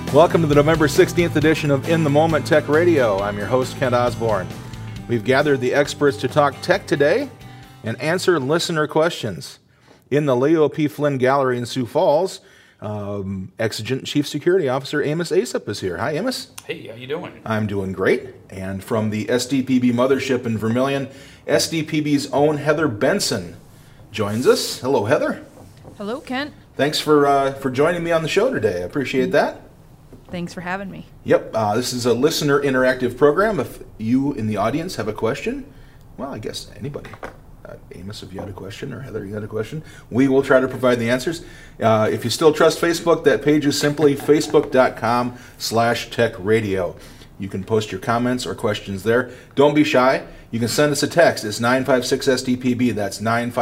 Welcome to the November 16th edition of In the Moment Tech Radio. I'm your host, Kent Osborne. We've gathered the experts to talk tech today and answer listener questions. In the Leo P. Flynn Gallery in Sioux Falls, Exigent Chief Security Officer Amos Aesop is here. Hi, Amos. Hey, how you doing? I'm doing great. And from the SDPB mothership in Vermilion, SDPB's own Heather Benson joins us. Hello, Heather. Hello, Kent. Thanks for joining me on the show today. I appreciate that. Thanks for having me. Yep, this is a listener interactive program. If you in the audience have a question, well, I guess anybody. Amos, if you had a question, or Heather, you had a question, we will try to provide the answers. If you still trust Facebook, that page is simply facebook.com/techradio. You can post your comments or questions there. Don't be shy. You can send us a text. It's 956-SDPB. That's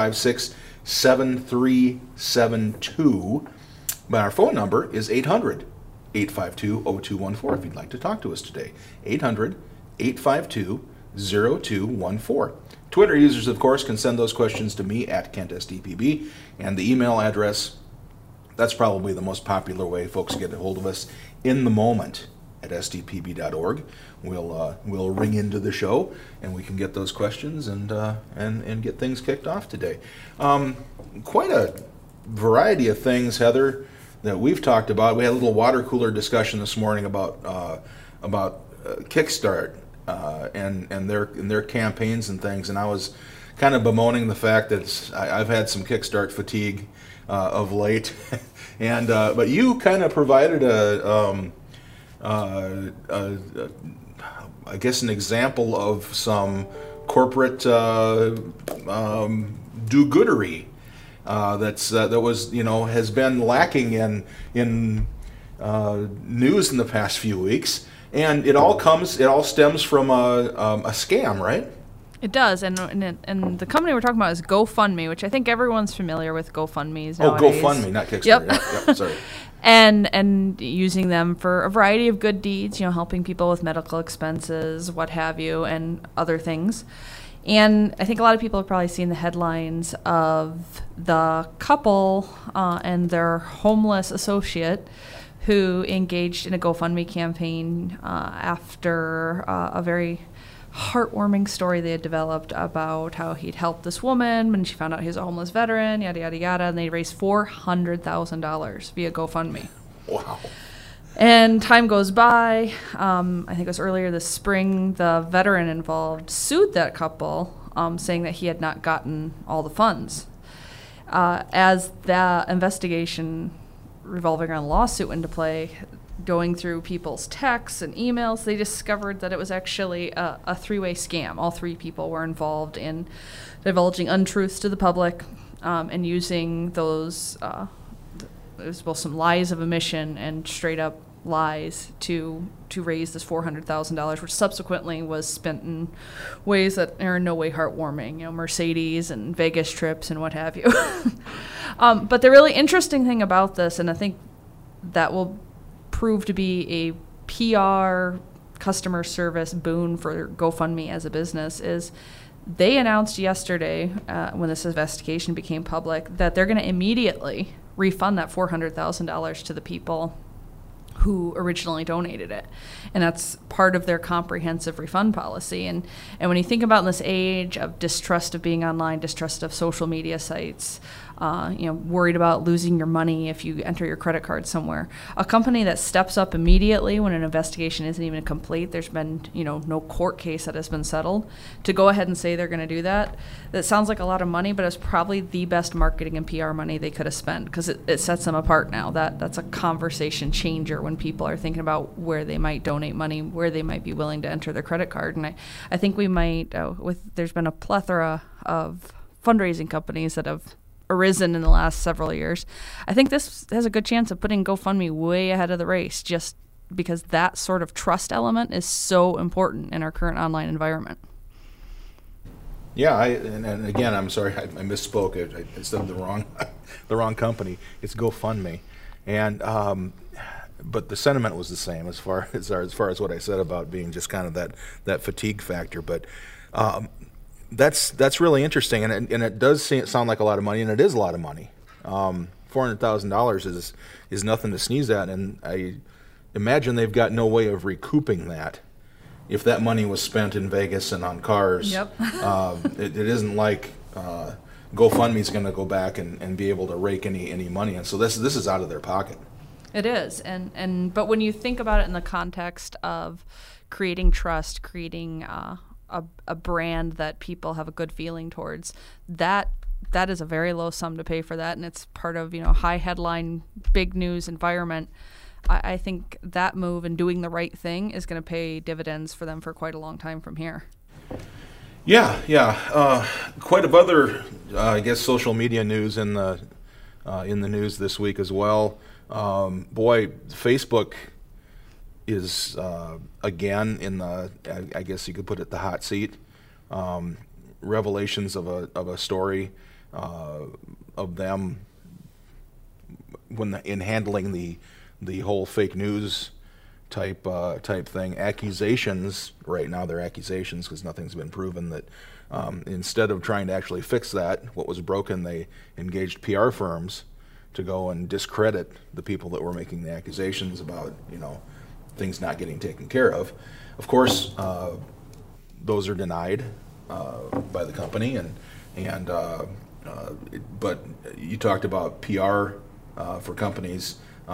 956-7372. But our phone number is 800-852-0214 if you'd like to talk to us today. 800-852-0214. Twitter users, of course, can send those questions to me at KentSDPB, and the email address, that's probably the most popular way folks get a hold of us, in the moment at sdpb.org. We'll ring into the show, and we can get those questions and get things kicked off today. Quite a variety of things, Heather, that we've talked about. We had a little water cooler discussion this morning about Kickstart and their campaigns and things, and I was kind of bemoaning the fact that I've had some Kickstart fatigue of late, and but you kind of provided I guess an example of some corporate do-goodery. That was has been lacking in news in the past few weeks, and it all stems from a scam, right? It does, and the company we're talking about is GoFundMe, which I think everyone's familiar with GoFundMes nowadays. Oh, GoFundMe, not Kickstarter. Yep, sorry. And using them for a variety of good deeds, helping people with medical expenses, what have you, and other things. And I think a lot of people have probably seen the headlines of the couple and their homeless associate who engaged in a GoFundMe campaign after a very heartwarming story they had developed about how he'd helped this woman when she found out he was a homeless veteran, yada, yada, yada, and they raised $400,000 via GoFundMe. Wow. And time goes by. I think it was earlier this spring, the veteran involved sued that couple, saying that he had not gotten all the funds. As the investigation revolving around the lawsuit went into play, going through people's texts and emails, they discovered that it was actually a three-way scam. All three people were involved in divulging untruths to the public and using those, it was both some lies of omission and straight-up lies to raise this $400,000, which subsequently was spent in ways that are in no way heartwarming, Mercedes and Vegas trips and what have you. But the really interesting thing about this, and I think that will prove to be a PR customer service boon for GoFundMe as a business, is they announced yesterday, when this investigation became public, that they're going to immediately refund that $400,000 to the people who originally donated it. And that's part of their comprehensive refund policy. And when you think about in this age of distrust of being online, distrust of social media sites, worried about losing your money if you enter your credit card somewhere, a company that steps up immediately when an investigation isn't even complete, there's been no court case that has been settled, to go ahead and say they're going to do that, that sounds like a lot of money, but it's probably the best marketing and PR money they could have spent, because it sets them apart now. That's a conversation changer when people are thinking about where they might donate money, where they might be willing to enter their credit card. And I think we might, there's been a plethora of fundraising companies that have arisen in the last several years. I think this has a good chance of putting GoFundMe way ahead of the race, just because that sort of trust element is so important in our current online environment. Yeah, and again, I'm sorry, I misspoke. I said the wrong company. It's GoFundMe, and but the sentiment was the same as far as what I said about being just kind of that fatigue factor. But that's really interesting, and it does sound like a lot of money, and it is a lot of money. $400,000 is nothing to sneeze at, and imagine they've got no way of recouping that. If that money was spent in Vegas and on cars, Yep. it isn't like GoFundMe's going to go back and be able to rake any money in. So this is out of their pocket. It is, but when you think about it in the context of creating trust, creating a brand that people have a good feeling towards, that is a very low sum to pay for that, and it's part of high headline, big news environment. I think that move and doing the right thing is going to pay dividends for them for quite a long time from here. Yeah. Quite a bit other, I guess, social media news in the news this week as well. Boy, Facebook is again in the, I guess you could put it, the hot seat. Revelations of a story of them in handling the whole fake news type thing. Accusations right now, they're accusations because nothing's been proven, that instead of trying to actually fix what was broken, they engaged PR firms to go and discredit the people that were making the accusations about things not getting taken care of. Of course, those are denied by the company, but you talked about PR for companies.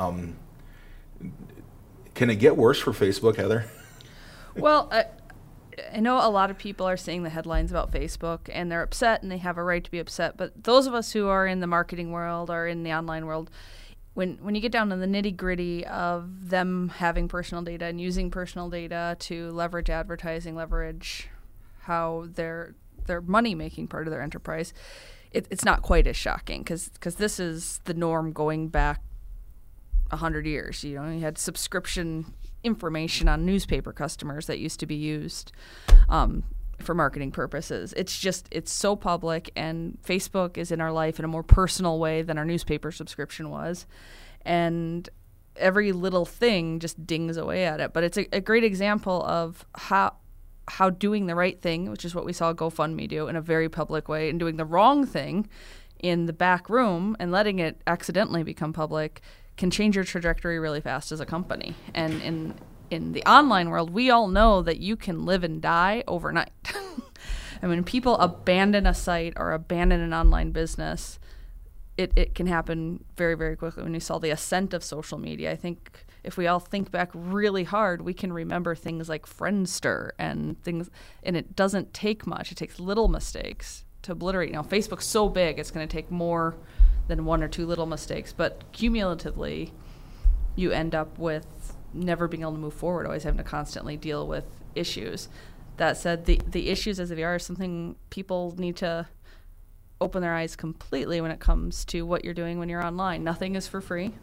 Can it get worse for Facebook, Heather? Well, I know a lot of people are seeing the headlines about Facebook, and they're upset, and they have a right to be upset. But those of us who are in the marketing world or in the online world, when you get down to the nitty-gritty of them having personal data and using personal data to leverage advertising, leverage how their money-making part of their enterprise, it's not quite as shocking because this is the norm going back 100 years. You had subscription information on newspaper customers that used to be used for marketing purposes. It's so public, and Facebook is in our life in a more personal way than our newspaper subscription was. And every little thing just dings away at it. But it's a great example of how doing the right thing, which is what we saw GoFundMe do in a very public way, and doing the wrong thing in the back room and letting it accidentally become public can change your trajectory really fast as a company. And in the online world, we all know that you can live and die overnight. And when people abandon a site or abandon an online business, it can happen very, very quickly. When you saw the ascent of social media, I think if we all think back really hard, we can remember things like Friendster and things, and it doesn't take much. It takes little mistakes to obliterate. Facebook's so big, it's going to take more than one or two little mistakes, but cumulatively, you end up with never being able to move forward, always having to constantly deal with issues. That said, the issues as they are something people need to open their eyes completely when it comes to what you're doing when you're online. Nothing is for free,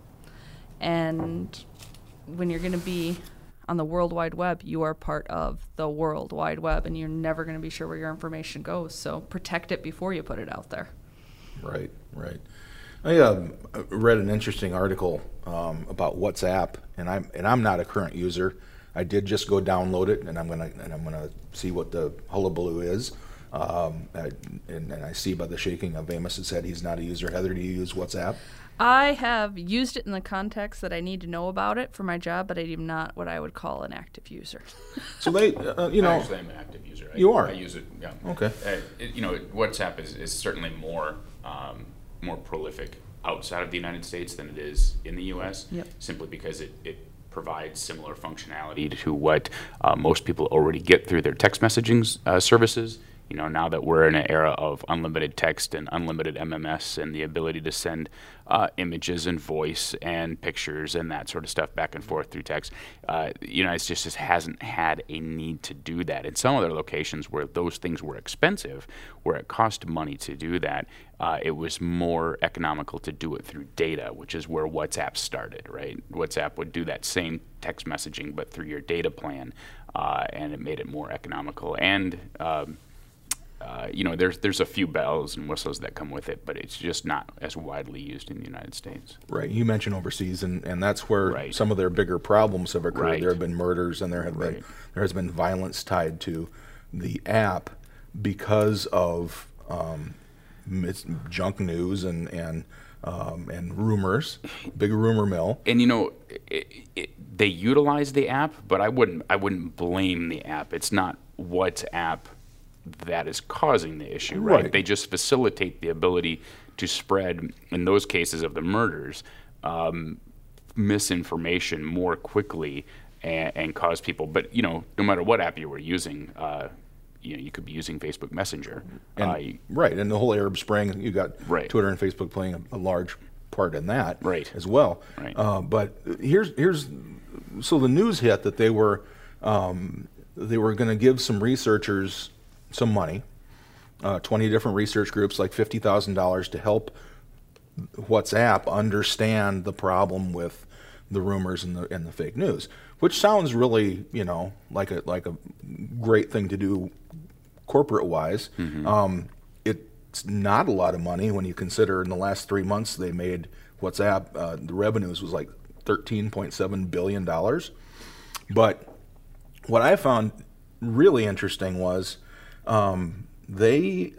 and when you're going to be on the World Wide Web, you are part of the World Wide Web, and you're never going to be sure where your information goes, so protect it before you put it out there. Right. I read an interesting article about WhatsApp, and I'm not a current user. I did just go download it, and I'm gonna see what the hullabaloo is. And I see by the shaking of Amos's head he's not a user. Heather, do you use WhatsApp? I have used it in the context that I need to know about it for my job, but I am not what I would call an active user. So they, Actually, I'm an active user. You are? I use it. Yeah. Okay. WhatsApp is certainly more prolific outside of the United States than it is in the U.S. Yep. Simply because it provides similar functionality to what most people already get through their text messaging services. Now that we're in an era of unlimited text and unlimited MMS and the ability to send images and voice and pictures and that sort of stuff back and forth through text, it just hasn't had a need to do that. In some other locations where those things were expensive, where it cost money to do that, it was more economical to do it through data, which is where WhatsApp started, right? WhatsApp would do that same text messaging but through your data plan, and it made it more economical. And there's a few bells and whistles that come with it, but it's just not as widely used in the United States. Right. You mentioned overseas, and that's where some of their bigger problems have occurred. Right. There have been murders, and there has been violence tied to the app because of junk news and rumors, big rumor mill. And they utilize the app, but I wouldn't blame the app. It's not WhatsApp that is causing the issue, right? They just facilitate the ability to spread, in those cases of the murders, misinformation more quickly and cause people. But no matter what app you were using, you could be using Facebook Messenger. And, and the whole Arab Spring, you got Twitter and Facebook playing a large part in that as well. Right. But here's so the news hit that they were going to give some researchers some money, 20 different research groups, like $50,000 to help WhatsApp understand the problem with the rumors and the fake news, which sounds really like a great thing to do corporate wise. It's not a lot of money when you consider in the last 3 months they made WhatsApp, the revenues was like $13.7 billion. But what I found really interesting was they're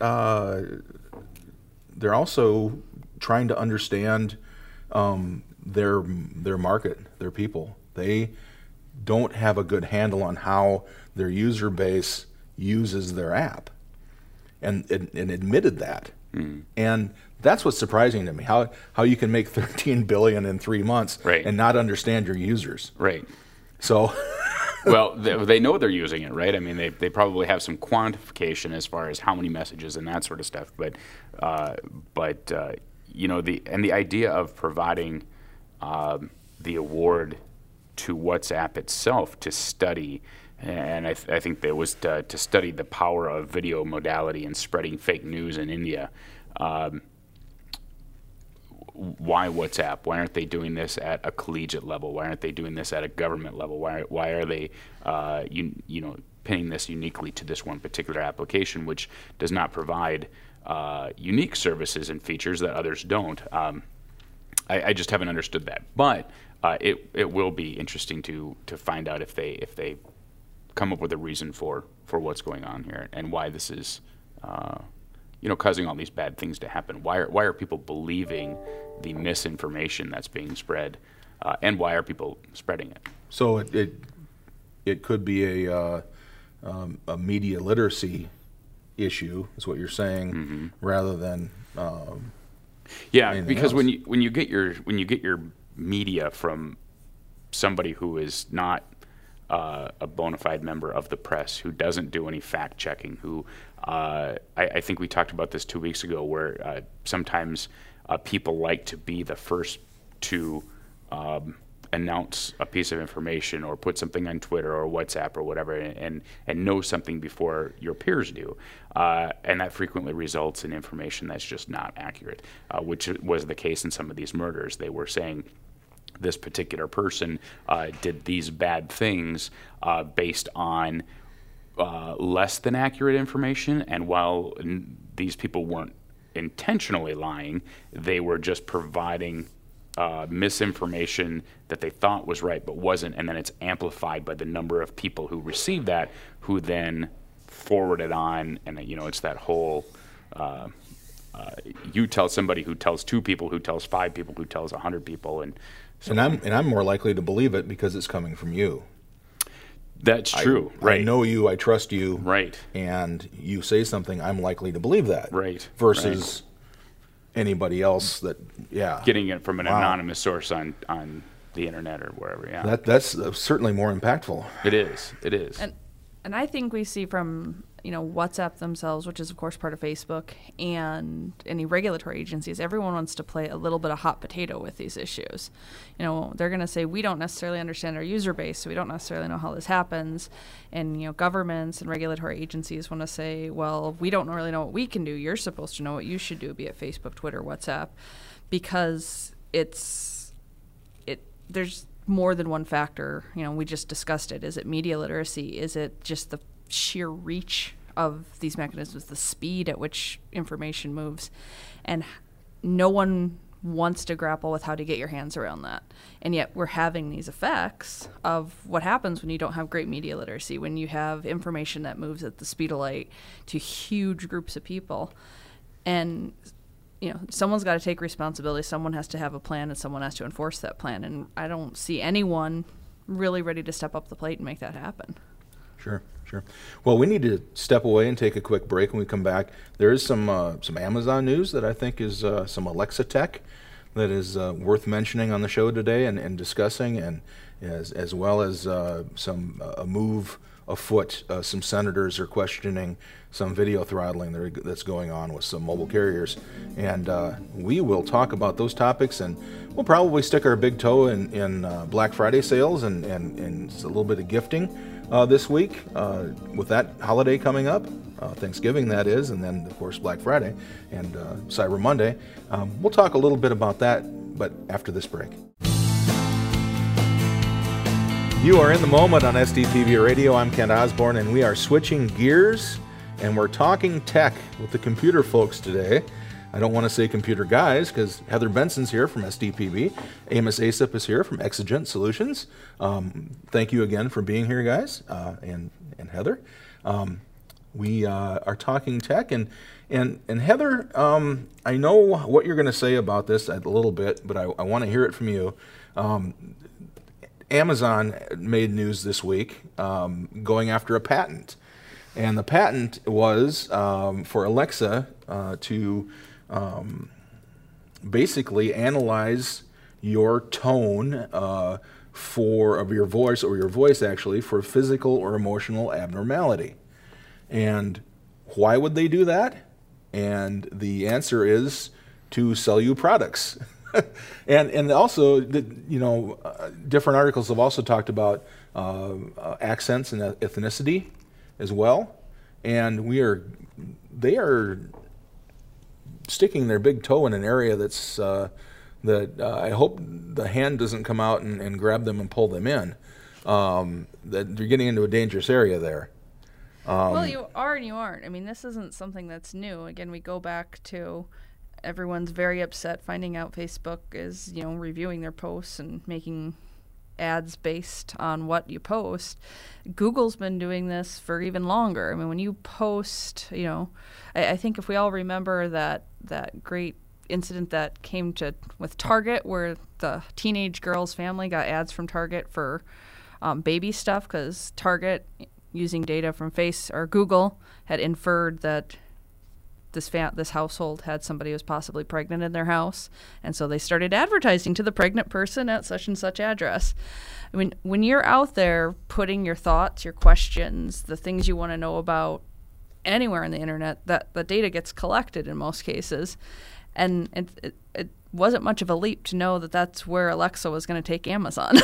also trying to understand their market, their people. They don't have a good handle on how their user base uses their app, and admitted that. And that's what's surprising to me, how you can make $13 billion in 3 months and not understand your users. Right. So. Well, they know they're using it, right? I mean, they probably have some quantification as far as how many messages and that sort of stuff. But the idea of providing the award to WhatsApp itself to study, and I think that was to study the power of video modality and spreading fake news in India. Why WhatsApp? Why aren't they doing this at a collegiate level? Why aren't they doing this at a government level? Why are they pinning this uniquely to this one particular application, which does not provide unique services and features that others don't? I just haven't understood that. But it will be interesting to find out if they come up with a reason for what's going on here and why this is causing all these bad things to happen. Why are people believing the misinformation that's being spread, and why are people spreading it? So it could be a media literacy issue, is what you're saying, rather than because else. when you get your media from somebody who is not a bona fide member of the press, who doesn't do any fact checking, who I think we talked about this 2 weeks ago, where sometimes people like to be the first to announce a piece of information or put something on Twitter or WhatsApp or whatever, and know something before your peers do, and that frequently results in information that's just not accurate, which was the case in some of these murders. They were saying this particular person did these bad things based on less than accurate information, and while these people weren't intentionally lying, they were just providing misinformation that they thought was right but wasn't, and then it's amplified by the number of people who receive that, who then forward it on, and it's that whole you tell somebody who tells 2 people, who tells 5 people, who tells 100 people, and I'm more likely to believe it because it's coming from you. That's true, right? I know you, I trust you, right? And you say something, I'm likely to believe that, right? Versus anybody else that, getting it from an anonymous source on the internet or wherever. Yeah, that's certainly more impactful. It is. And I think we see from WhatsApp themselves, which is of course part of Facebook, and any regulatory agencies, everyone wants to play a little bit of hot potato with these issues. They're going to say, we don't necessarily understand our user base, so we don't necessarily know how this happens. And governments and regulatory agencies want to say, well, we don't really know what we can do. You're supposed to know what you should do, be it Facebook, Twitter, WhatsApp, because there's more than one factor. We just discussed it. Is it media literacy? Is it just the sheer reach of these mechanisms, the speed at which information moves? And no one wants to grapple with how to get your hands around that. And yet we're having these effects of what happens when you don't have great media literacy, when you have information that moves at the speed of light to huge groups of people. And someone's got to take responsibility. Someone has to have a plan, and someone has to enforce that plan. And I don't see anyone really ready to step up the plate and make that happen. Sure. Well, we need to step away and take a quick break. When we come back, there is some Amazon news that I think is some Alexa tech that is worth mentioning on the show today and discussing, and as well as a move afoot. Some senators are questioning some video throttling that's going on with some mobile carriers, and we will talk about those topics, and we'll probably stick our big toe in Black Friday sales and a little bit of gifting this week with that holiday coming up, Thanksgiving that is, and then of course Black Friday and Cyber Monday. We'll talk a little bit about that, but after this break. You are in the moment on SDPB Radio. I'm Kent Osborne, and we are switching gears, and we're talking tech with the computer folks today. I don't want to say computer guys because Heather Benson's here from SDPB. Amos Asip is here from Exigent Solutions. Thank you again for being here, guys, and Heather. We are talking tech, and Heather, I know what you're going to say about this a little bit, but I want to hear it from you. Amazon made news this week going after a patent, and the patent was for Alexa to basically analyze your tone of your voice, or your voice actually, for physical or emotional abnormality. And why would they do that? And the answer is to sell you products. and also, different articles have also talked about accents and ethnicity as well. And they are sticking their big toe in an area that's that I hope the hand doesn't come out and grab them and pull them in. That they're getting into a dangerous area there. Well, you are and you aren't. I mean, this isn't something that's new. Again, we go back to everyone's very upset finding out Facebook is, reviewing their posts and making ads based on what you post. Google's been doing this for even longer. I mean, when you post, I think if we all remember that great incident that came with Target, where the teenage girl's family got ads from Target for baby stuff because Target, using data from Google, had inferred that this household had somebody who was possibly pregnant in their house, and so they started advertising to the pregnant person at such and such address. I mean, when you're out there putting your thoughts, your questions, the things you want to know about anywhere on the internet, that the data gets collected in most cases, and it wasn't much of a leap to know that that's where Alexa was going to take Amazon.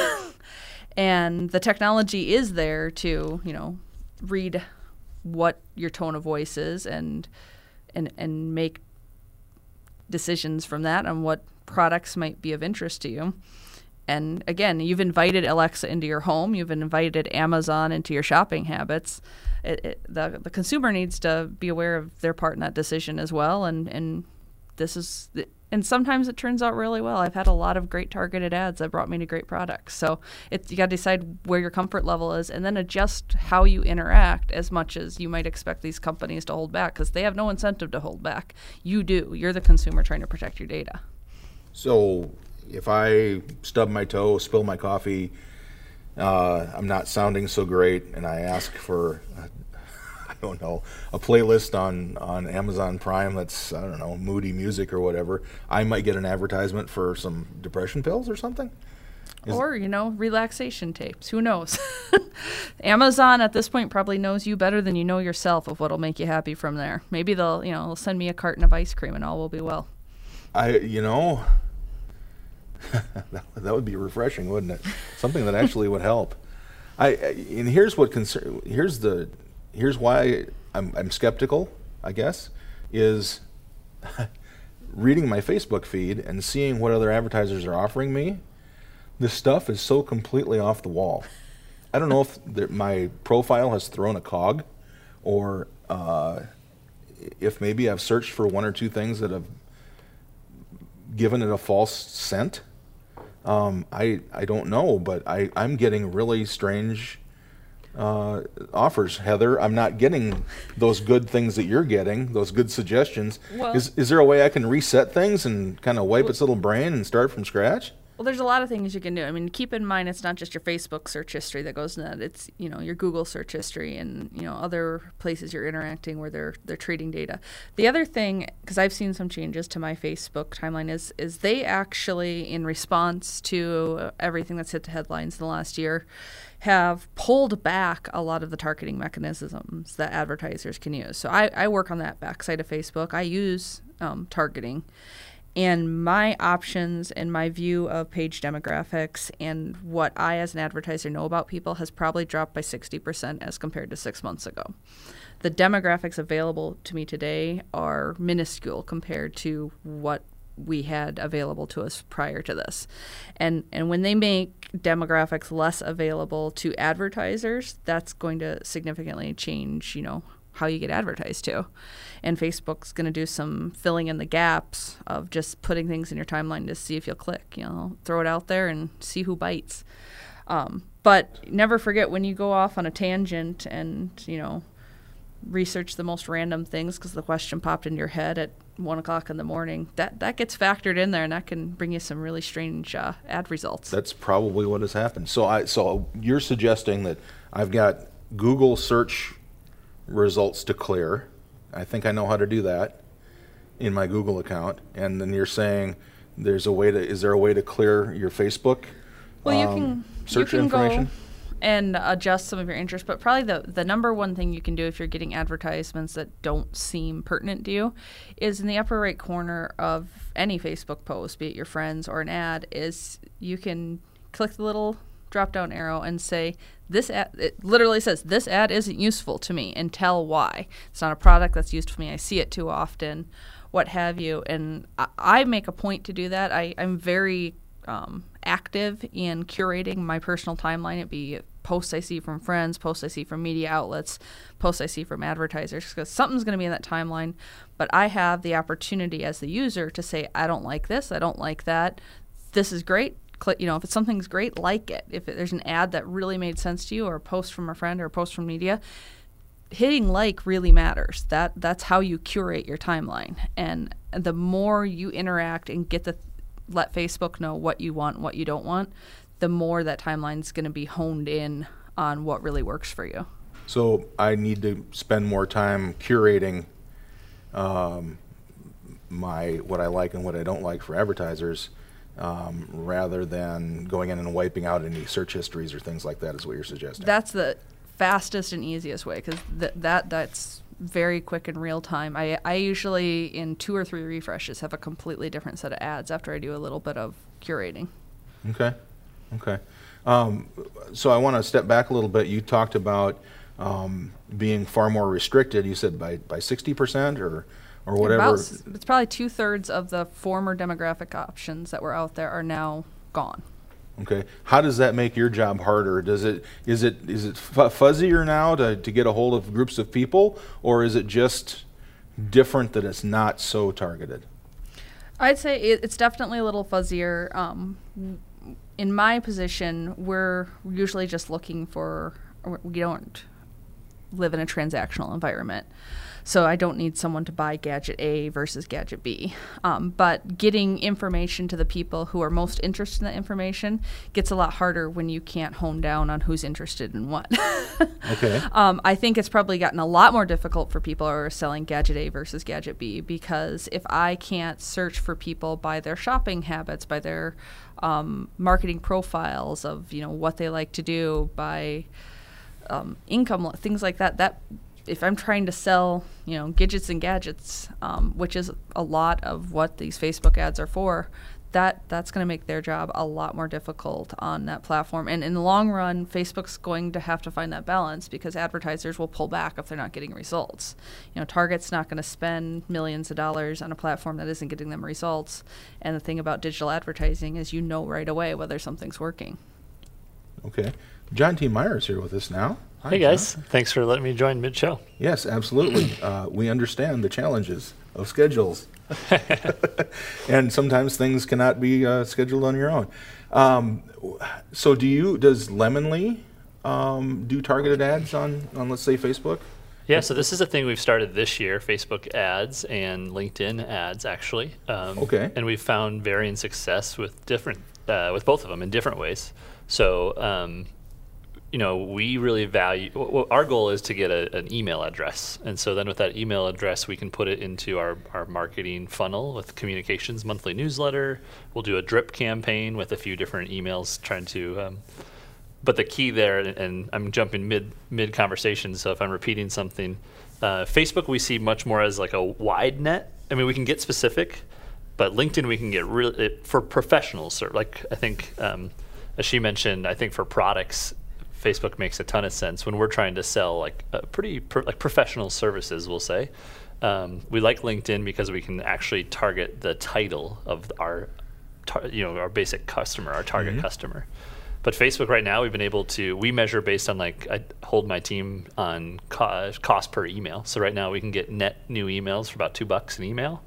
And the technology is there to, read what your tone of voice is and make decisions from that on what products might be of interest to you. And again, you've invited Alexa into your home. You've invited Amazon into your shopping habits. The consumer needs to be aware of their part in that decision as well. And sometimes it turns out really well. I've had a lot of great targeted ads that brought me to great products. So you got to decide where your comfort level is, and then adjust how you interact as much as you might expect these companies to hold back, because they have no incentive to hold back. You do. You're the consumer trying to protect your data. So if I stub my toe, spill my coffee, I'm not sounding so great, and I ask for a playlist on Amazon Prime that's, moody music or whatever, I might get an advertisement for some depression pills or something? Or, relaxation tapes. Who knows? Amazon at this point probably knows you better than you know yourself of what'll make you happy from there. Maybe they'll send me a carton of ice cream and all will be well. That would be refreshing, wouldn't it? Something that actually would help. And here's why I'm skeptical, I guess, is reading my Facebook feed and seeing what other advertisers are offering me. This stuff is so completely off the wall. I don't know if my profile has thrown a cog, or if maybe I've searched for one or two things that have given it a false scent. I don't know, but I'm getting really strange offers, Heather. I'm not getting those good things that you're getting, those good suggestions. Well- Is there a way I can reset things and kind of wipe its little brain and start from scratch? Well, there's a lot of things you can do. I mean, keep in mind it's not just your Facebook search history that goes in that. It's, your Google search history and, other places you're interacting where they're trading data. The other thing, because I've seen some changes to my Facebook timeline, is they actually, in response to everything that's hit the headlines in the last year, have pulled back a lot of the targeting mechanisms that advertisers can use. So I work on that backside of Facebook. I use targeting. And my options and my view of page demographics and what I as an advertiser know about people has probably dropped by 60% as compared to 6 months ago. The demographics available to me today are minuscule compared to what we had available to us prior to this. And when they make demographics less available to advertisers, that's going to significantly change, how you get advertised to. And Facebook's going to do some filling in the gaps of just putting things in your timeline to see if you'll click. Throw it out there and see who bites. But never forget, when you go off on a tangent and, research the most random things because the question popped into your head at 1 o'clock in the morning, that gets factored in there, and that can bring you some really strange ad results. That's probably what has happened. So you're suggesting that I've got Google search results to clear. I think I know how to do that in my Google account. And then you're saying is there a way to clear your Facebook search information? Go and adjust some of your interests, but probably the number one thing you can do if you're getting advertisements that don't seem pertinent to you is in the upper right corner of any Facebook post, be it your friends or an ad, is you can click the little drop down arrow and say, this ad, it literally says, this ad isn't useful to me, and tell why. It's not a product that's used for me. I see it too often, what have you. And I make a point to do that. I'm very active in curating my personal timeline. It be posts I see from friends, posts I see from media outlets, posts I see from advertisers, because something's going to be in that timeline. But I have the opportunity as the user to say, I don't like this, I don't like that. This is great. Click, if it's something's great, like it. If there's an ad that really made sense to you, or a post from a friend, or a post from media, hitting like really matters. That's how you curate your timeline. And the more you interact and let Facebook know what you want and what you don't want, the more that timeline's going to be honed in on what really works for you. So I need to spend more time curating what I like and what I don't like for advertisers, rather than going in and wiping out any search histories or things like that, is what you're suggesting. That's the fastest and easiest way, because that's very quick and real time. I usually, in 2 or 3 refreshes, have a completely different set of ads after I do a little bit of curating. Okay. So I want to step back a little bit. You talked about being far more restricted. You said by 60% or whatever. It's probably 2/3 of the former demographic options that were out there are now gone. Okay. How does that make your job harder? Is it fuzzier now to get a hold of groups of people, or is it just different that it's not so targeted? I'd say it's definitely a little fuzzier. In my position, we're usually just looking for, we don't live in a transactional environment. So I don't need someone to buy gadget A versus gadget B. But getting information to the people who are most interested in that information gets a lot harder when you can't hone down on who's interested in what. Okay. I think it's probably gotten a lot more difficult for people who are selling gadget A versus gadget B, because if I can't search for people by their shopping habits, by their marketing profiles of what they like to do, by income, things like that, if I'm trying to sell, gadgets and gadgets, which is a lot of what these Facebook ads are for, that's going to make their job a lot more difficult on that platform. And in the long run, Facebook's going to have to find that balance, because advertisers will pull back if they're not getting results. Target's not going to spend millions of dollars on a platform that isn't getting them results. And the thing about digital advertising is right away whether something's working. Okay. John T. Myers here with us now. Hi, hey guys, John. Thanks for letting me join mid-show. Yes, absolutely. We understand the challenges of schedules. And sometimes things cannot be scheduled on your own. So does Lemonly do targeted ads on let's say Facebook? Yeah, so this is a thing we've started this year, Facebook ads and LinkedIn ads, actually. Okay. And we've found varying success with with both of them in different ways. So, we really value, our goal is to get an email address. And so then with that email address, we can put it into our marketing funnel with communications monthly newsletter. We'll do a drip campaign with a few different emails trying to, but the key there, and I'm jumping mid conversation, so if I'm repeating something, Facebook we see much more as like a wide net. I mean, we can get specific, but LinkedIn we can get for professionals. Like I think, as she mentioned, I think for products, Facebook makes a ton of sense when we're trying to sell like like professional services. We'll say we like LinkedIn because we can actually target the title of our basic customer, our target customer. But Facebook right now, we've been able to, we measure based on I hold my team on cost per email. So right now we can get net new emails for about $2 an email.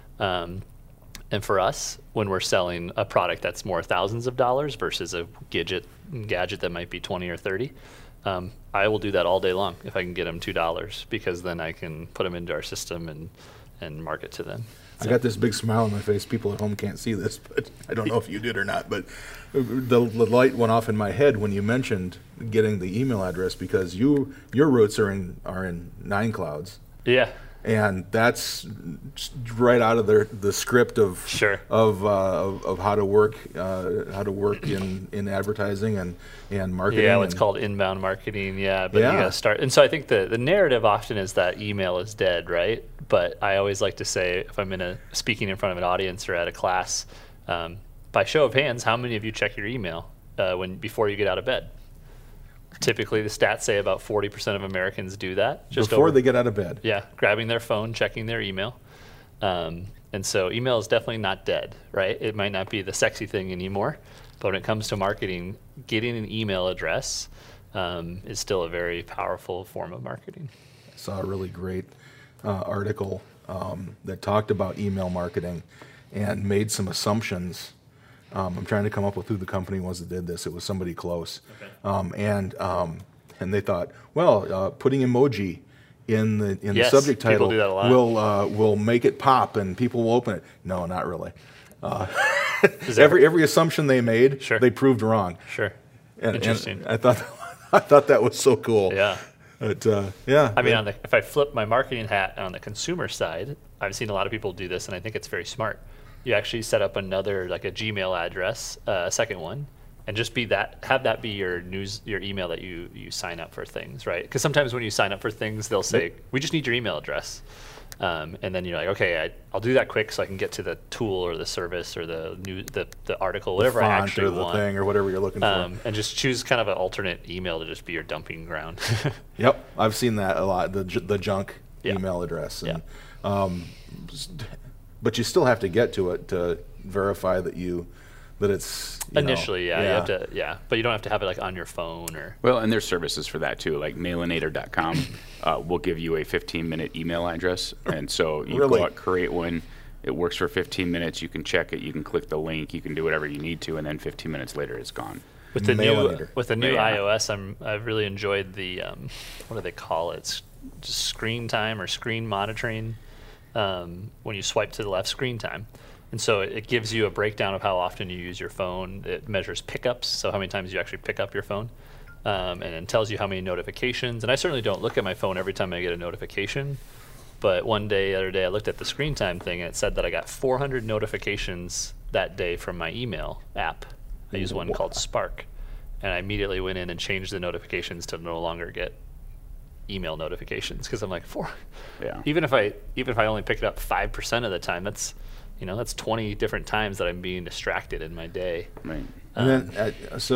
And for us, when we're selling a product that's more thousands of dollars versus a gadget that might be 20 or 30, I will do that all day long if I can get them $2, because then I can put them into our system and market to them. I got this big smile on my face. People at home can't see this, but I don't know if you did or not. But the light went off in my head when you mentioned getting the email address, because your roots are in Nine Clouds. Yeah. And that's right out of the script of Sure. of how to work in advertising and marketing. Yeah, what's called inbound marketing. Yeah, but Yeah. you got to start. And so I think the narrative often is that email is dead, right? But I always like to say, if I'm speaking in front of an audience or at a class, by show of hands, how many of you check your email before you get out of bed? Typically, the stats say about 40% of Americans do that. Before they get out of bed. Yeah, grabbing their phone, checking their email. And so email is definitely not dead, right? It might not be the sexy thing anymore, but when it comes to marketing, getting an email address is still a very powerful form of marketing. I saw a really great article that talked about email marketing and made some assumptions. I'm trying to come up with who the company was that did this. It was somebody close. Okay. And they thought, well, putting emoji in the subject title do that a lot. will make it pop and people will open it. No, not really. Every assumption they made, Sure. they proved wrong. Sure. And Interesting. I thought that was so cool. Yeah. But yeah. I mean, if I flip my marketing hat on the consumer side, I've seen a lot of people do this, and I think it's very smart. You actually set up another, like a Gmail address, a second one, and just have that be your email that you sign up for things, right? Because sometimes when you sign up for things, they'll say, we just need your email address. And then you're like, okay, I'll do that quick so I can get to the tool or the service or the article, whatever I actually or the want. thing or whatever you're looking for. And just choose kind of an alternate email to just be your dumping ground. Yep, I've seen that a lot. The junk Yeah. email address. And, Yeah. But you still have to get to it to verify that it's Initially, you have to, but you don't have to have it like on your phone or. Well, and there's services for that too, like mailinator.com will give you a 15-minute email address, and so you Really? go out, create one. It works for 15 minutes. You can check it. You can click the link. You can do whatever you need to, and then 15 minutes later, it's gone. With the Mailinator. new Yeah. iOS, I've really enjoyed the what do they call it? It's just screen time or screen monitoring. When you swipe to the left, screen time. And so it gives you a breakdown of how often you use your phone. It measures pickups, so how many times you actually pick up your phone. And it tells you how many notifications. And I certainly don't look at my phone every time I get a notification. But the other day, I looked at the screen time thing, and it said that I got 400 notifications that day from my email app. I use one called Spark. And I immediately went in and changed the notifications to no longer get email notifications, because I'm like, Yeah. even if I only pick it up 5% of the time, that's 20 different times that I'm being distracted in my day. Right. And then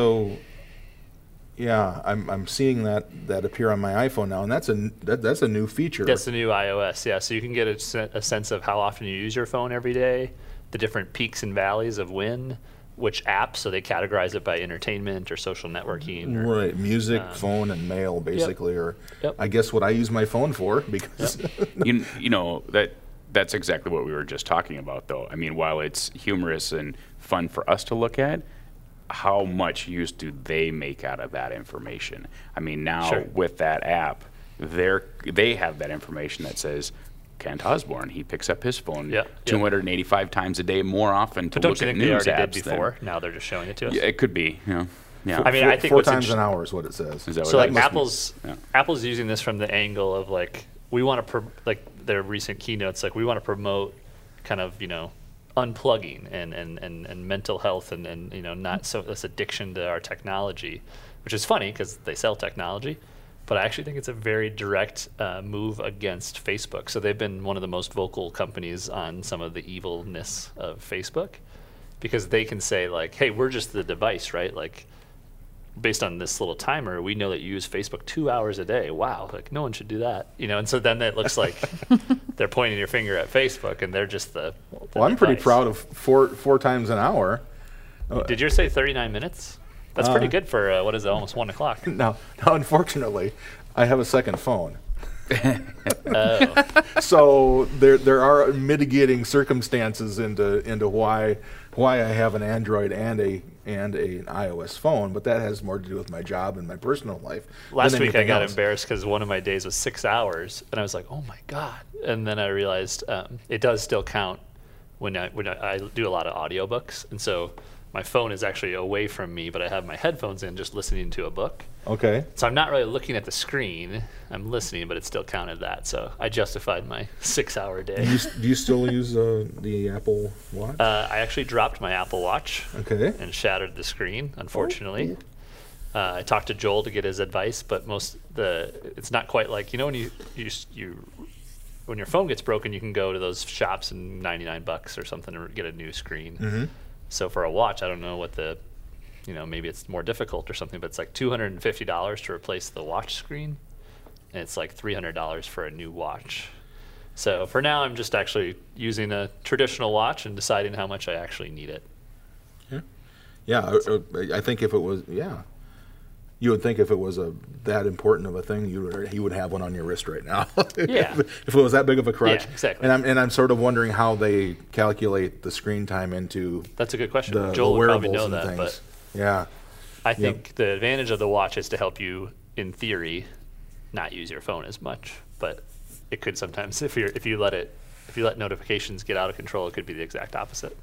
I'm seeing that appear on my iPhone now, and that's a new feature. That's the new iOS, yeah. So you can get a sense of how often you use your phone every day, the different peaks and valleys of which apps, so they categorize it by entertainment or social networking. Right, music, phone, and mail, basically, or I guess what I use my phone for, because that's exactly what we were just talking about, though. I mean, while it's humorous and fun for us to look at, how much use do they make out of that information? I mean, now Sure. with that app, they have that information that says Kent Osborne. He picks up his phone Yeah, 285 times a day more often to But don't look you at think they news already apps did than- before? Now they're just showing it to us. Yeah, it could be. Yeah. I mean, I think four what's times an interest- hour is what it says. Is that what So that like must Apple's Apple's using this from the angle of like we want to like their recent keynotes, like we want to promote kind of unplugging and mental health and not so this addiction to our technology, which is funny because they sell technology, but I actually think it's a very direct move against Facebook. So they've been one of the most vocal companies on some of the evilness of Facebook, because they can say like, hey, we're just the device, right? Like, based on this little timer, we know that you use Facebook 2 hours a day. Wow, like no one should do that, And so then it looks like they're pointing your finger at Facebook, and they're just the Well, I'm pretty device. proud of four times an hour. Did yours say 39 minutes? That's pretty good for what is it, almost 1 o'clock. Now, unfortunately, I have a second phone. Oh, So there are mitigating circumstances into why I have an Android and an iOS phone, but that has more to do with my job and my personal life. last than week I anything got else. embarrassed because one of my days was 6 hours, and I was like, oh my god! And then I realized it does still count when I do a lot of audiobooks, and so my phone is actually away from me, but I have my headphones in, just listening to a book. Okay. So I'm not really looking at the screen. I'm listening, but it still counted that. So I justified my 6 hour day. Do you still use the Apple Watch? I actually dropped my Apple Watch Okay. and shattered the screen, unfortunately. I talked to Joel to get his advice, but it's not quite like, when when your phone gets broken, you can go to those shops and $99 or something to get a new screen. Mm-hmm. So for a watch, I don't know what maybe it's more difficult or something, but it's like $250 to replace the watch screen, and it's like $300 for a new watch. So for now, I'm just actually using a traditional watch and deciding how much I actually need it. Yeah, I think if it was, you would think if it was that important of a thing, you would have one on your wrist right now. Yeah. If it was that big of a crutch. Yeah, exactly. And I'm sort of wondering how they calculate the screen time into That's a good question. the Joel would probably wearables know and that, things. but Yeah. I think the advantage of the watch is to help you, in theory, not use your phone as much. But it could sometimes, if you let notifications get out of control, it could be the exact opposite.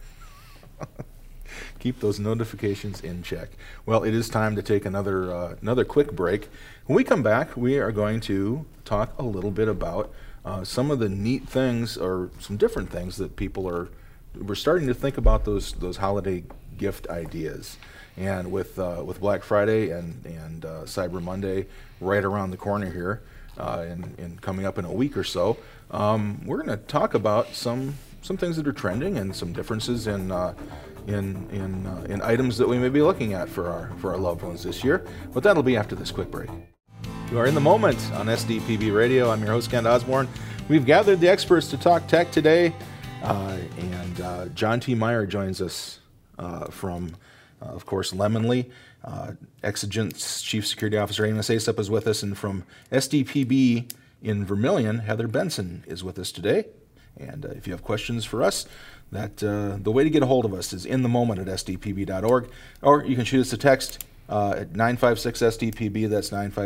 Keep those notifications in check. Well, it is time to take another quick break. When we come back, we are going to talk a little bit about some of the neat things, or some different things that we're starting to think about those holiday gift ideas. And with Black Friday and Cyber Monday right around the corner here, and coming up in a week or so, we're going to talk about some things that are trending and some differences in items that we may be looking at for our loved ones this year. But that'll be after this quick break. You are in the moment on SDPB Radio. I'm your host, Kent Osborne. We've gathered the experts to talk tech today, and John T. Meyer joins us from, of course, Lemonly. Exigent's Chief Security Officer Amos Aesop is with us, and from SDPB in Vermilion, Heather Benson is with us today. And if you have questions for us, the way to get a hold of us is inthemoment@sdpb.org, or you can shoot us a text at 956-SDPB. That's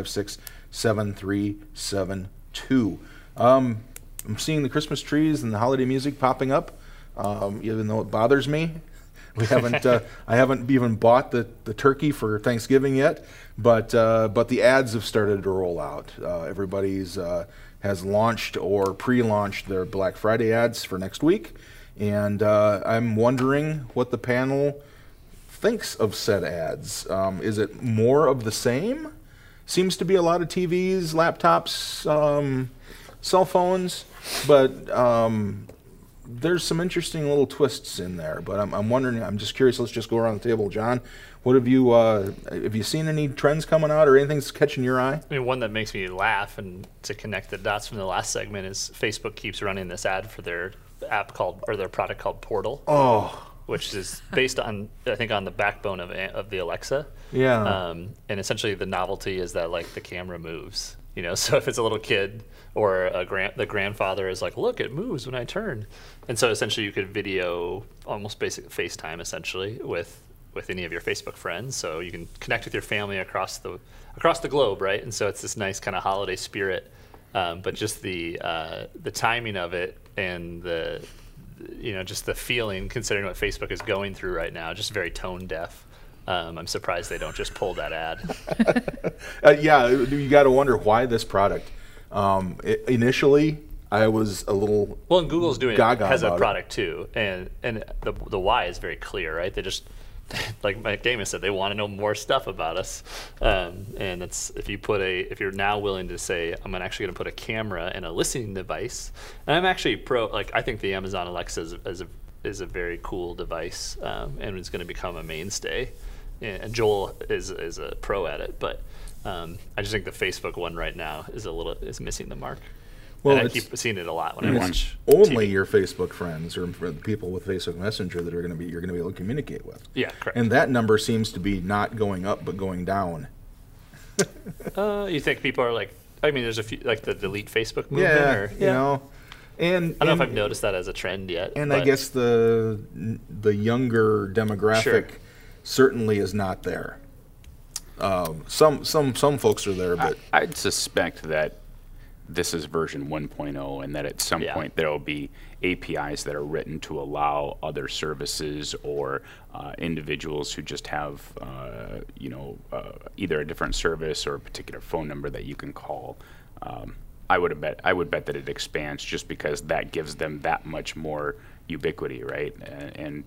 956-7372. I'm seeing the Christmas trees and the holiday music popping up, even though it bothers me. We haven't. I haven't even bought the turkey for Thanksgiving yet, but the ads have started to roll out. Everybody's has launched or pre-launched their Black Friday ads for next week, and I'm wondering what the panel thinks of said ads. Is it more of the same? Seems to be a lot of TVs, laptops, cell phones, but there's some interesting little twists in there. But I'm wondering, I'm just curious, let's just go around the table. John, what have you seen any trends coming out or anything that's catching your eye? I mean, one that makes me laugh, and to connect the dots from the last segment, is Facebook keeps running this ad for their their product called Portal. Oh, which is based on, I think, on the backbone of the Alexa. yeah. And essentially the novelty is that like the camera moves, so if it's a little kid or the grandfather is like, look, it moves when I turn. And so essentially you could video almost basic FaceTime essentially with with any of your Facebook friends, so you can connect with your family across the globe, right? And so it's this nice kind of holiday spirit, but just the timing of it and just the feeling, considering what Facebook is going through right now, just very tone deaf. I'm surprised they don't just pull that ad. Yeah, you got to wonder why this product. Initially, I was a little and Google's doing gaga has a about product too, and the why is very clear, right? They just, like Mike Damus said, they want to know more stuff about us, and it's if you're now willing to say, I'm actually going to put a camera and a listening device, and I'm actually I think the Amazon Alexa is a very cool device, and it's going to become a mainstay, and Joel is a pro at it, but I just think the Facebook one right now is missing the mark. Well, and I keep seeing it a lot when I watch only TV. your Facebook friends or people with Facebook Messenger that you're going to be able to communicate with. Yeah, correct. And that number seems to be not going up but going down. You think people are like? I mean, there's a few like the delete Facebook movement. Yeah, you know. And I don't know if I've noticed that as a trend yet. And I guess the younger demographic certainly is not there. Some folks are there, but I'd suspect that this is version 1.0, and that at some point there will be APIs that are written to allow other services or individuals who just have either a different service or a particular phone number that you can call. I would bet that it expands just because that gives them that much more ubiquity, right? And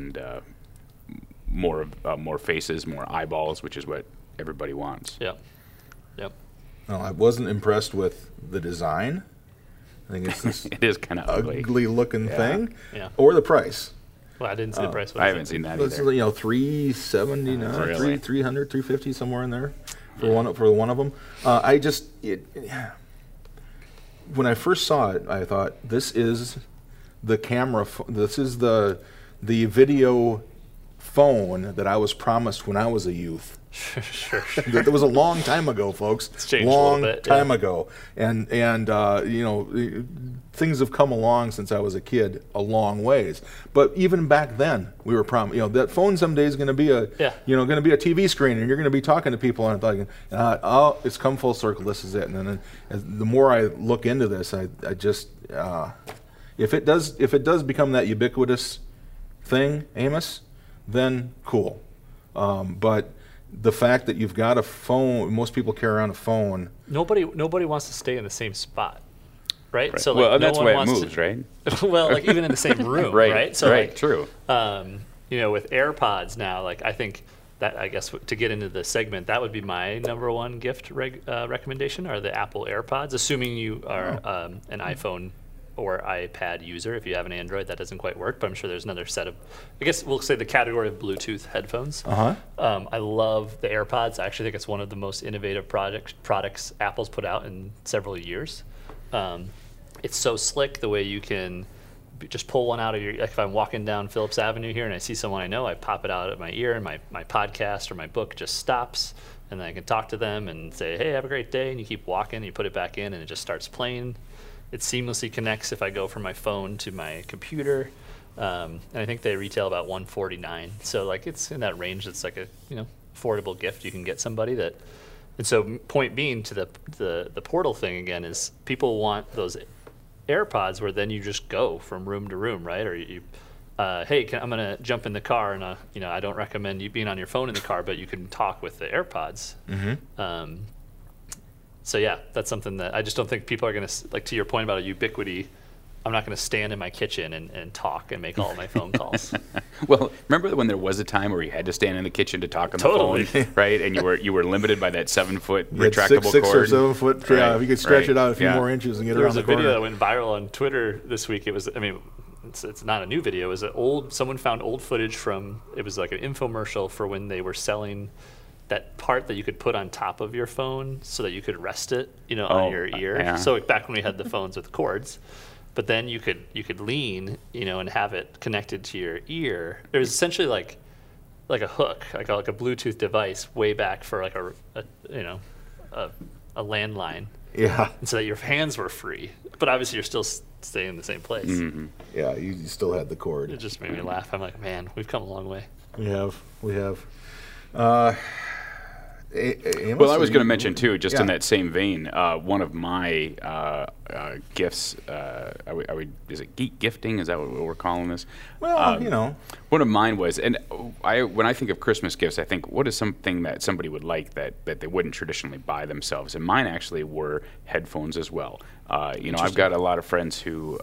more faces, more eyeballs, which is what everybody wants. Yep. Well, I wasn't impressed with the design. I think it's this it is kind of ugly looking thing. Yeah. Or the price. Well, I didn't see the price. I haven't seen that It's, either. $379, Really? $300, $350, somewhere in there for one of them. When I first saw it, I thought this is the camera. This is the video phone that I was promised when I was a youth. Sure. That was a long time ago, folks. It's changed a long little bit, time ago, and things have come along since I was a kid, a long ways. But even back then, we were promised. That phone someday is going to be a TV screen, and you're going to be talking to people, and I'm thinking, it's come full circle. This is it. And then the more I look into this, I just if it does become that ubiquitous thing, Amos, then cool. But the fact that you've got a phone, most people carry around a phone. Nobody wants to stay in the same spot, right? So that's why it moves, right? Well, like even in the same room, right? So right, true. With AirPods now, I think that, I guess, to get into the segment, that would be my number one gift recommendation are the Apple AirPods, assuming you are an iPhone or iPad user. If you have an Android, that doesn't quite work, but I'm sure there's another set of, I guess we'll say the category of Bluetooth headphones. I love the AirPods. I actually think it's one of the most innovative products Apple's put out in several years. It's so slick the way you can just pull one out of your, like if I'm walking down Phillips Avenue here and I see someone I know, I pop it out of my ear and my podcast or my book just stops, and then I can talk to them and say, hey, have a great day, and you keep walking, you put it back in and it just starts playing. It seamlessly connects if I go from my phone to my computer, and I think they retail about $149. So it's in that range. It's like a affordable gift you can get somebody that. And so point being to the portal thing again is people want those AirPods where then you just go from room to room, right? Or you, hey, I'm gonna jump in the car and I don't recommend you being on your phone in the car, but you can talk with the AirPods. Mm-hmm. So yeah, that's something that I just don't think people are going to, to your point about a ubiquity, I'm not going to stand in my kitchen and talk and make all my phone calls. Well, remember when there was a time where you had to stand in the kitchen to talk on the phone, right? And you were limited by that 7-foot retractable six cord. 6 or 7 foot. Right. Yeah, if you could stretch it out a few more inches and get around the corner. There was a video that went viral on Twitter this week. It was, it's not a new video. It was someone found old footage from, it was like an infomercial for when they were selling that part that you could put on top of your phone so that you could rest it, on your ear. Yeah. So back when we had the phones with cords, but then you could lean, and have it connected to your ear. It was essentially like a hook, like a Bluetooth device way back for like a landline. Yeah. And so that your hands were free, but obviously you're still staying in the same place. Mm-hmm. Yeah, you still had the cord. It just made me laugh. I'm like, man, we've come a long way. We have. Well, I was going to mention too, just in Yeah. that same vein, one of my gifts. Is it geek gifting? Is that what we're calling this? Well, One of mine was, and when I think of Christmas gifts, I think what is something that somebody would like that they wouldn't traditionally buy themselves, and mine actually were headphones as well. I've got a lot of friends who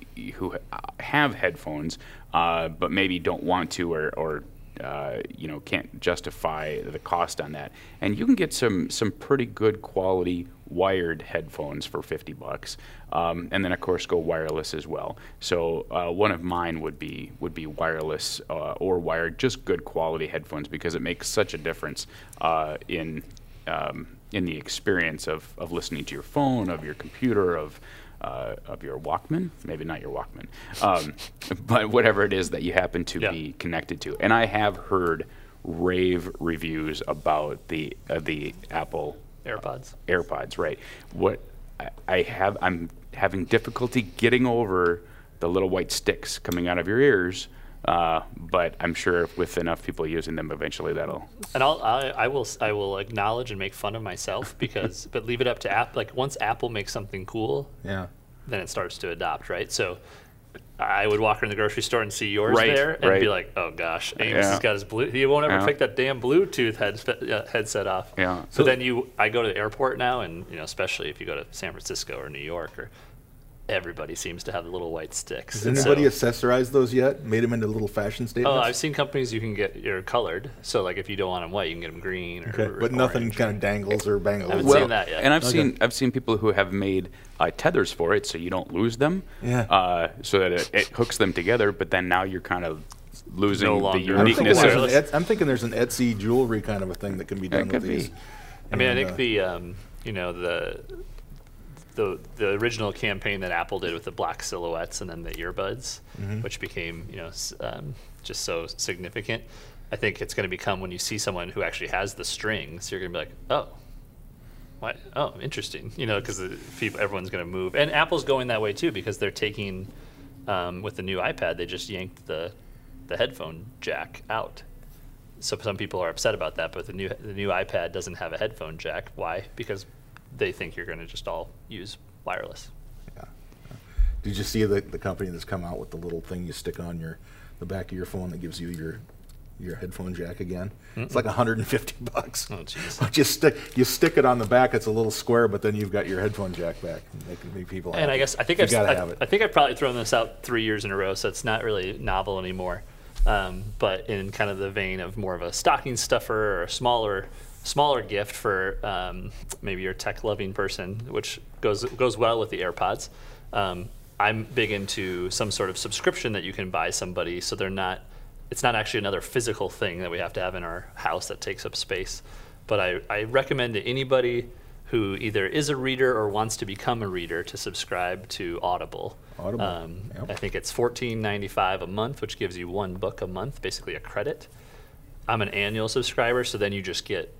have headphones, but maybe don't want to or can't justify the cost on that. And you can get some pretty good quality wired headphones for $50, and then of course go wireless as well. So one of mine would be wireless or wired, just good quality headphones, because it makes such a difference in the experience of listening to your phone, of your computer, of your Walkman, maybe not your Walkman, but whatever it is that you happen to be connected to. And I have heard rave reviews about the Apple AirPods, right? What I'm having difficulty getting over the little white sticks coming out of your ears. But I'm sure with enough people using them, eventually that'll. And I will acknowledge and make fun of myself but leave it up to Apple. Like once Apple makes something cool, then it starts to adopt, right? So I would walk around the grocery store and see yours there and be like, oh gosh, Amos has got his he won't ever pick that damn Bluetooth headset off. Yeah. So then I go to the airport now, and especially if you go to San Francisco or New York everybody seems to have the little white sticks. Has anybody accessorized those yet? Made them into little fashion statements? Oh, I've seen companies you can get colored. So like if you don't want them white, you can get them green or but nothing kind of dangles or bangles. I haven't seen that yet. And I've seen people who have made tethers for it so you don't lose them. Yeah. So that it hooks them together, but then now you're kind of losing the uniqueness. uniqueness. I'm thinking there's an Etsy jewelry kind of a thing that can be done with these. I mean, I think the original campaign that Apple did with the black silhouettes and then the earbuds, which became just so significant. I think it's going to become when you see someone who actually has the strings, you're going to be like, oh, what? Oh, interesting. Because everyone's going to move, and Apple's going that way too because they're taking with the new iPad, they just yanked the headphone jack out. So some people are upset about that, but the new iPad doesn't have a headphone jack. Why? Because they think you're going to just all use wireless. Yeah. Did you see the company that's come out with the little thing you stick on the back of your phone that gives you your headphone jack again? Mm-mm. It's like $150. Oh, jeez. But you stick it on the back. It's a little square, but then you've got your headphone jack back. Make people happy. And I guess I think I've probably thrown this out 3 years in a row, so it's not really novel anymore. But in kind of the vein of more of a stocking stuffer or a smaller gift for maybe your tech-loving person, which goes well with the AirPods. I'm big into some sort of subscription that you can buy somebody, so it's not actually another physical thing that we have to have in our house that takes up space. But I recommend to anybody who either is a reader or wants to become a reader to subscribe to Audible. Yep. I think it's $14.95 a month, which gives you one book a month, basically a credit. I'm an annual subscriber, so then you just get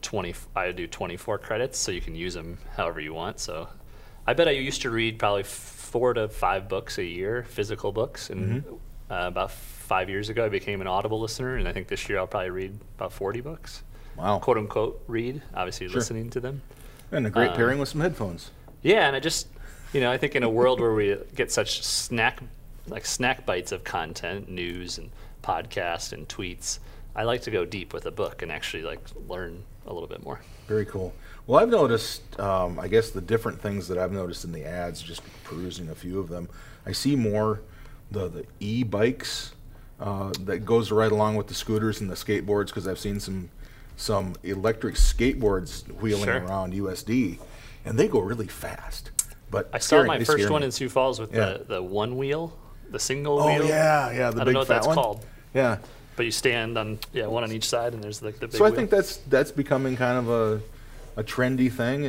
24 credits, so you can use them however you want. So I bet I used to read probably 4 to 5 books a year, physical books, and about 5 years ago I became an Audible listener, and I think this year I'll probably read about 40 books. Wow. Quote unquote read, obviously listening to them. And a great pairing with some headphones. Yeah, and I just, I think in a world where we get such snack bites of content, news and podcasts and tweets, I like to go deep with a book and actually learn a little bit more. Very cool. Well, I've noticed, I guess the different things that I've noticed in the ads, just perusing a few of them, I see more the e-bikes that goes right along with the scooters and the skateboards, because I've seen some electric skateboards wheeling around USD, and they go really fast. But I saw my first one in Sioux Falls with the one wheel, the single wheel. Oh, yeah, the I big don't know what fat that's one. called. Yeah. But you stand on one on each side, and there's the big So I wheel. think that's becoming kind of a trendy thing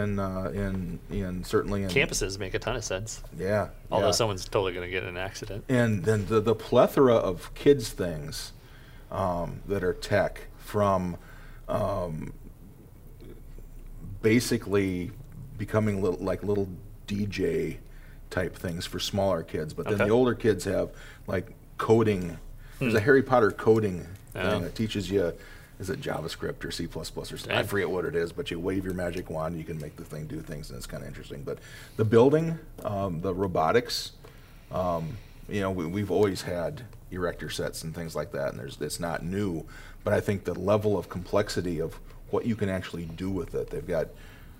in certainly in campuses make a ton of sense. Yeah. Although someone's totally going to get in an accident. And then the plethora of kids things that are tech, from basically becoming little DJ type things for smaller kids, but then the older kids have like coding. There's a Harry Potter coding thing that teaches you, is it JavaScript or C++ or something? I forget what it is, but you wave your magic wand, you can make the thing do things, and it's kind of interesting. But the building, the robotics, we've always had erector sets and things like that, and it's not new. But I think the level of complexity of what you can actually do with it, they've got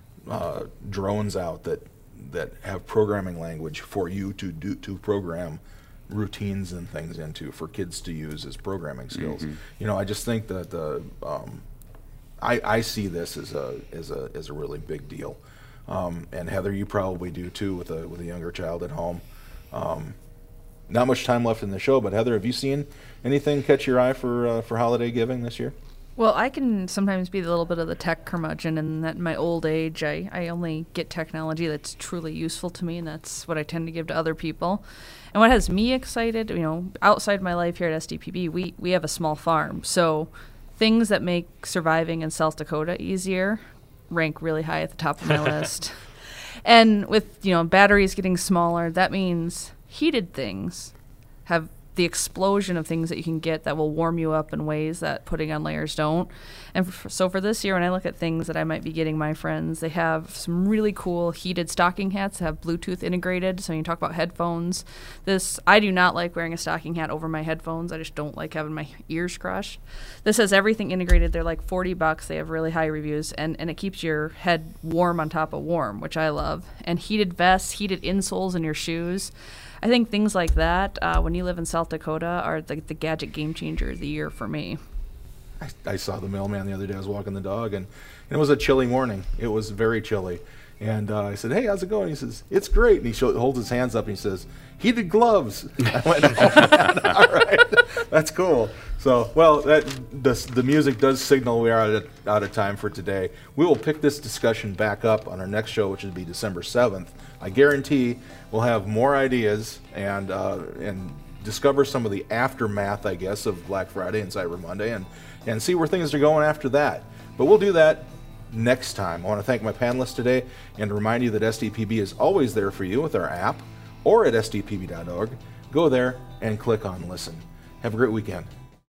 drones out that have programming language for you to program routines and things into for kids to use as programming skills. I just think that I see this as a really big deal. And Heather, you probably do too with a younger child at home. Not much time left in the show, but Heather, have you seen anything catch your eye for holiday giving this year? Well, I can sometimes be a little bit of the tech curmudgeon, and that in my old age, I only get technology that's truly useful to me, and that's what I tend to give to other people. And what has me excited, outside my life here at SDPB, we have a small farm, so things that make surviving in South Dakota easier rank really high at the top of my list. And with batteries getting smaller, that means heated things have the explosion of things that you can get that will warm you up in ways that putting on layers don't. And so for this year, when I look at things that I might be getting my friends, they have some really cool heated stocking hats that have Bluetooth integrated. So when you talk about headphones, I do not like wearing a stocking hat over my headphones. I just don't like having my ears crushed. This has everything integrated. They're like $40. They have really high reviews, and it keeps your head warm on top of warm, which I love. And heated vests, heated insoles in your shoes. I think things like that, when you live in South Dakota, are the gadget game changer of the year for me. I saw the mailman the other day. I was walking the dog, and it was a chilly morning. It was very chilly. And I said, "Hey, how's it going?" He says, "It's great." And he holds his hands up, and he says, "Heated gloves." I went, "Oh, all right, that's cool." So, well, the music does signal we are out of time for today. We will pick this discussion back up on our next show, which will be December 7th. I guarantee we'll have more ideas and discover some of the aftermath, I guess, of Black Friday and Cyber Monday, and see where things are going after that. But we'll do that next time. I want to thank my panelists today and remind you that SDPB is always there for you with our app or at sdpb.org. Go there and click on Listen. Have a great weekend.